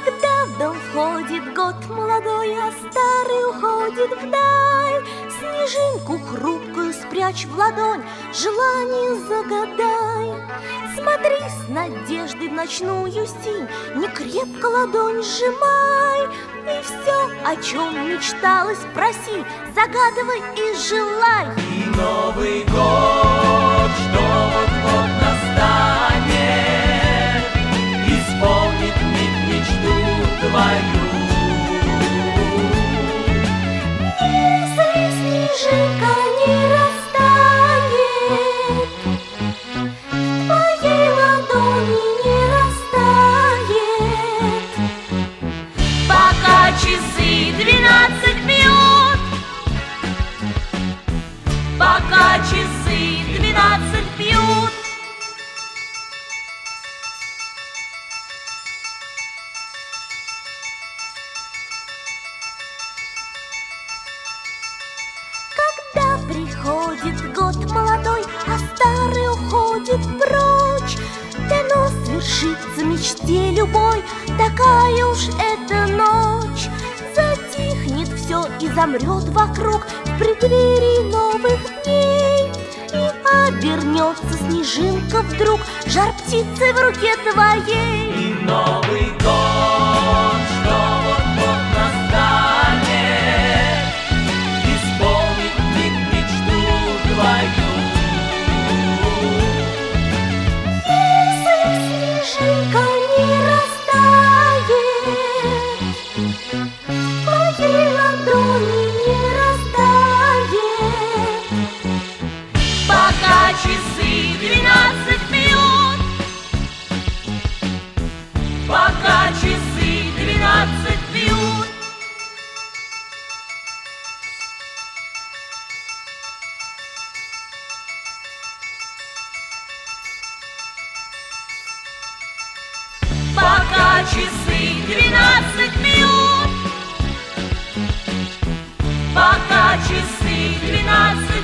Когда в дом входит год молодой, а старый уходит вдаль, снежинку хрупкую спрячь в ладонь, желание загадай. Смотри с надеждой в ночную синь, не крепко ладонь сжимай, и все, о чем мечталось, проси, загадывай и желай. И Новый год, что вот-вот настанет, исполнит миг мечту твою. Если снежинка не растает, в твоей ладони не растает, Пока часы 12 бьют, пока часы 12 бьют. когда приходит год молодой, а старый уходит прочь, дано свершится мечте любой, такая уж эта ночь. Затихнет все и замрет вокруг в преддверии новых дней, и обернется снежинка вдруг жар птицы в руке твоей. И Новый год, что вот-вот настанет, исполнит миг мечту твою. Если снежинка не растает, в твоей ладони не растает, Пока часы 12 бьют, пока часы 12 бьют. Пока часы 12 бьют, пока часы 12